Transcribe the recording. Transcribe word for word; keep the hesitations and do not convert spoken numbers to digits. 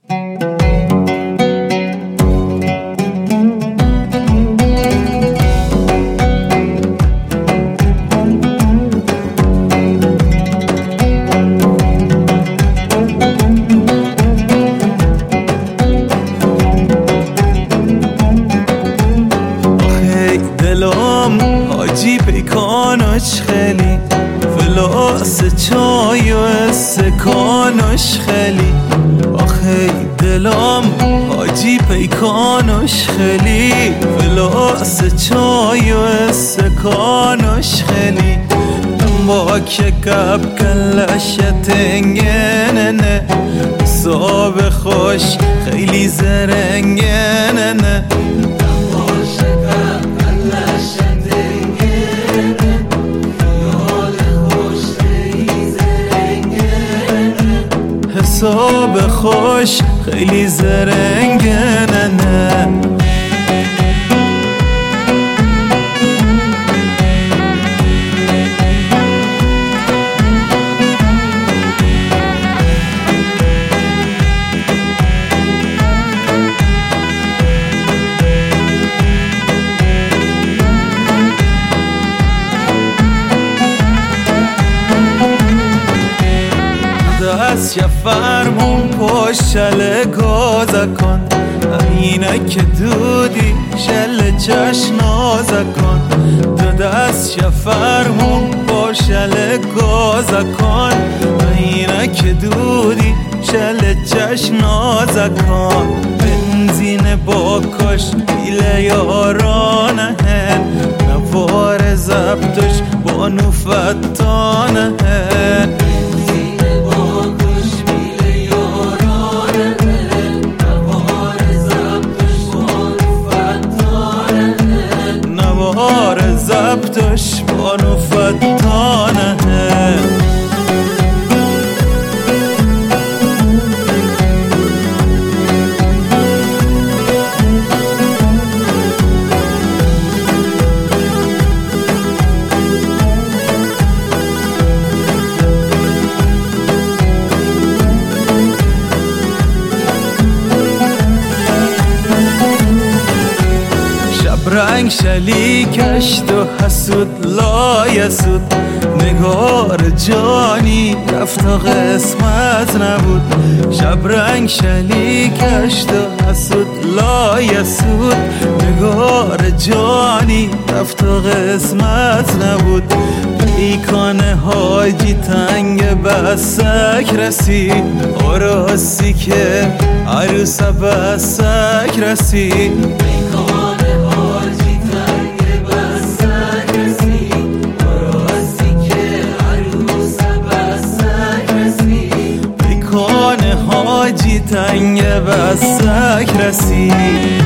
حاجی پیکانش خیلی فلاس چای و استکانش خیلی آخه دلم حاجی پیکانش خیلی فلاس چای و استکانش خیلی با که کب کلش تنگنه صاب خوش خیلی زرنگنه حساب خوش خیلی زرنگنه دست یه فرمون پشل گازه کن اینه که دودی شل چشنازه کن دو دست یه فرمون پشل گازه کن اینه که دودی شل چشنازه کن بنزین با کش بیل یارانه هن نوار زبطش با نوفتانه هن زبطش بانو فتانه رنگ شلیکش تو حسود لایسود نگار جانی رفت و قسمت نبود شب رنگ شلیکش تو حسود لایسود نگار جانی رفت و قسمت نبود پیکان حاجی تنگ بسک رسید آراسی که عروس بسک رسید حاجی تنگ بسک رسید